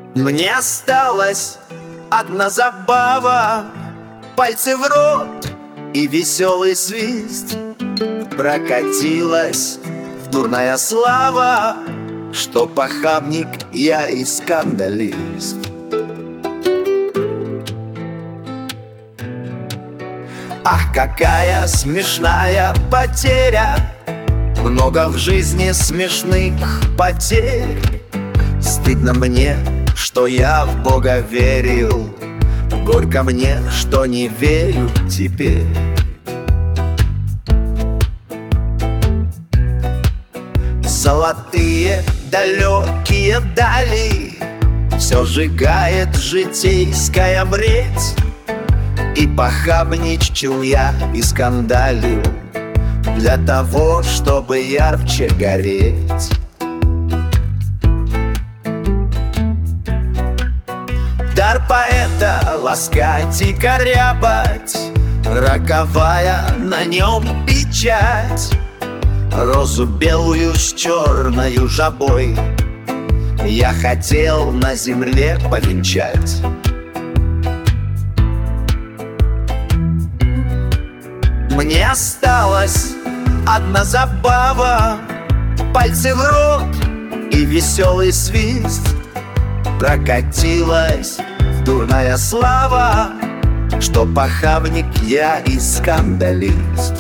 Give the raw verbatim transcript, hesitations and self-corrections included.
Мне осталась одна забава, пальцы в рот и веселый свист. Прокатилась дурная слава, что похабник я и скандалист. Ах, какая смешная потеря! Много в жизни смешных потерь. Стыдно мне, что я в Бога верил, горько мне, что не верю теперь. Золотые далекие дали все сжигает житейская бредь. И похабничал я и скандалил для того, чтобы ярче гореть. Дар поэта ласкать и корябать, роковая на нем печать. Розу белую с черною жабой я хотел на земле повенчать. Мне осталась одна забава, пальцы в рот и веселый свист. Прокатилась дурная слава, что похабник я и скандалист.